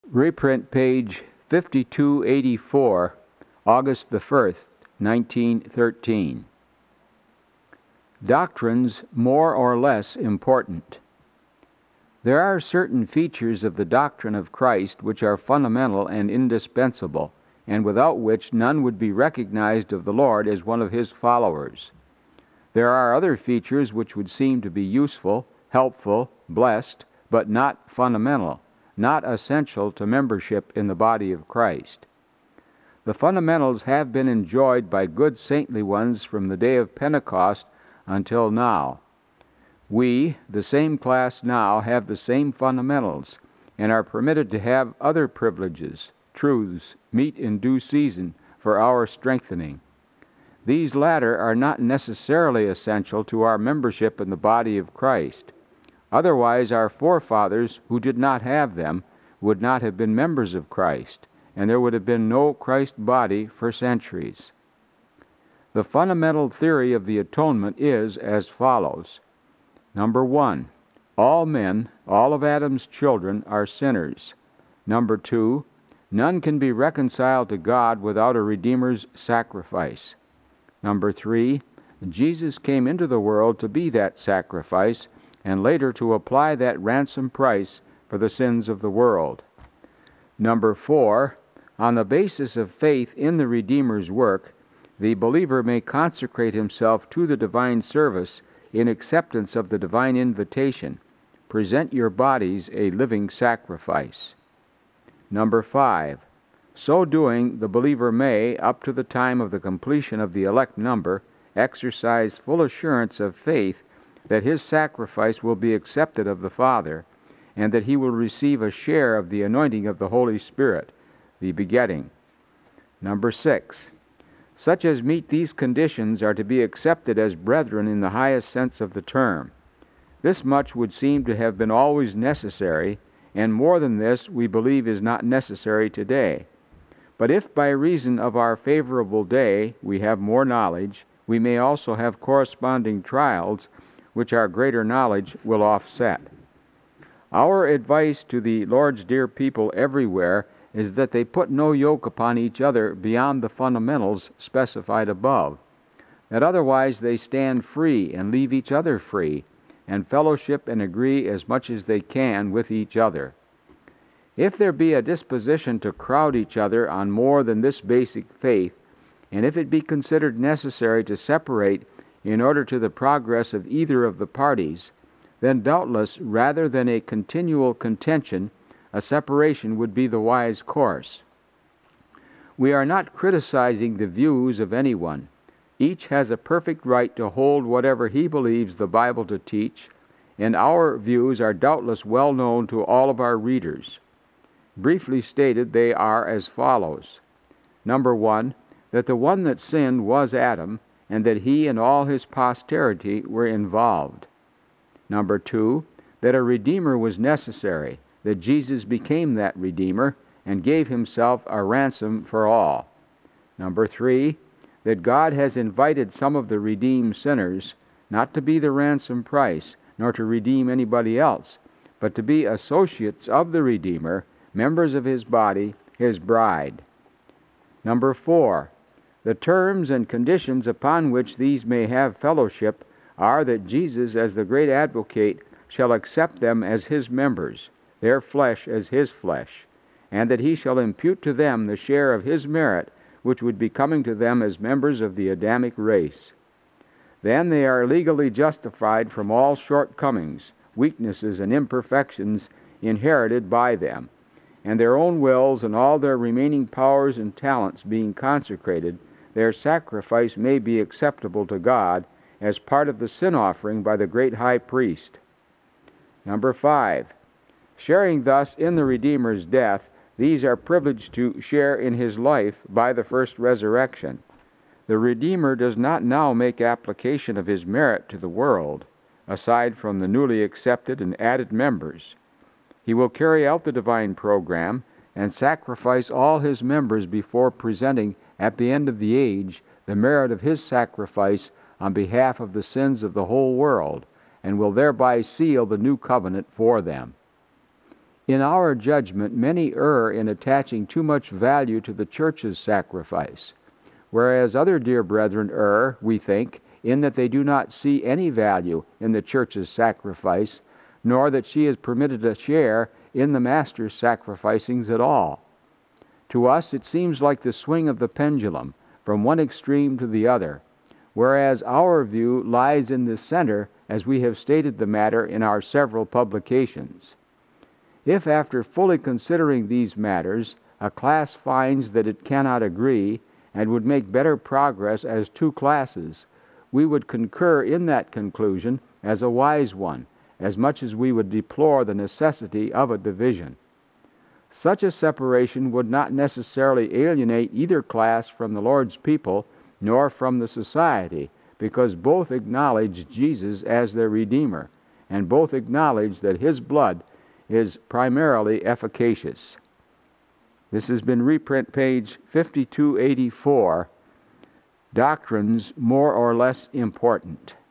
Reprint page 5284, August the 1st, 1913. Doctrines more or less important. There are certain features of the doctrine of Christ which are fundamental and indispensable, and without which none would be recognized of the Lord as one of His followers. There are other features which would seem to be useful, helpful, blessed, but not fundamental, not essential to membership in the body of Christ. The fundamentals have been enjoyed by good saintly ones from the day of Pentecost until now. We, the same class now, have the same fundamentals, and are permitted to have other privileges, truths, meet in due season for our strengthening. These latter are not necessarily essential to our membership in the body of Christ. Otherwise, our forefathers, who did not have them, would not have been members of Christ, and there would have been no Christ body for centuries. The fundamental theory of the atonement is as follows. Number 1, all men, all of Adam's children, are sinners. Number 2, none can be reconciled to God without a Redeemer's sacrifice. Number 3, Jesus came into the world to be that sacrifice, and later to apply that ransom price for the sins of the world. Number 4, on the basis of faith in the Redeemer's work, the believer may consecrate himself to the divine service in acceptance of the divine invitation, present your bodies a living sacrifice. Number 5, so doing, the believer may, up to the time of the completion of the elect number, exercise full assurance of faith that his sacrifice will be accepted of the Father, and that he will receive a share of the anointing of the Holy Spirit, the begetting. Number 6, such as meet these conditions are to be accepted as brethren in the highest sense of the term. This much would seem to have been always necessary, and more than this we believe is not necessary today. But if by reason of our favorable day we have more knowledge, we may also have corresponding trials which our greater knowledge will offset. Our advice to the Lord's dear people everywhere is that they put no yoke upon each other beyond the fundamentals specified above, that otherwise they stand free and leave each other free, and fellowship and agree as much as they can with each other. If there be a disposition to crowd each other on more than this basic faith, and if it be considered necessary to separate in order to the progress of either of the parties, then doubtless, rather than a continual contention, a separation would be the wise course. We are not criticizing the views of anyone. Each has a perfect right to hold whatever he believes the Bible to teach, and our views are doubtless well known to all of our readers. Briefly stated, they are as follows. Number 1, that the one that sinned was Adam, and that he and all his posterity were involved. Number 2, that a Redeemer was necessary, that Jesus became that Redeemer and gave himself a ransom for all. Number 3, that God has invited some of the redeemed sinners not to be the ransom price, nor to redeem anybody else, but to be associates of the Redeemer, members of his body, his bride. Number 4, the terms and conditions upon which these may have fellowship are that Jesus, as the great advocate, shall accept them as his members, their flesh as his flesh, and that he shall impute to them the share of his merit which would be coming to them as members of the Adamic race. Then they are legally justified from all shortcomings, weaknesses, and imperfections inherited by them, and their own wills and all their remaining powers and talents being consecrated, their sacrifice may be acceptable to God as part of the sin offering by the great high priest. Number 5, sharing thus in the Redeemer's death, these are privileged to share in his life by the first resurrection. The Redeemer does not now make application of his merit to the world, aside from the newly accepted and added members. He will carry out the divine program and sacrifice all his members before presenting, at the end of the age, the merit of his sacrifice on behalf of the sins of the whole world, and will thereby seal the new covenant for them. In our judgment, many err in attaching too much value to the church's sacrifice, whereas other dear brethren err, we think, in that they do not see any value in the church's sacrifice, nor that she is permitted a share in the Master's sacrificings at all. To us it seems like the swing of the pendulum, from one extreme to the other, whereas our view lies in the center, as we have stated the matter in our several publications. If, after fully considering these matters, a class finds that it cannot agree, and would make better progress as two classes, we would concur in that conclusion as a wise one, as much as we would deplore the necessity of a division. Such a separation would not necessarily alienate either class from the Lord's people, nor from the society, because both acknowledge Jesus as their Redeemer, and both acknowledge that His blood is primarily efficacious. This has been reprint page 5284, Doctrines More or Less Important.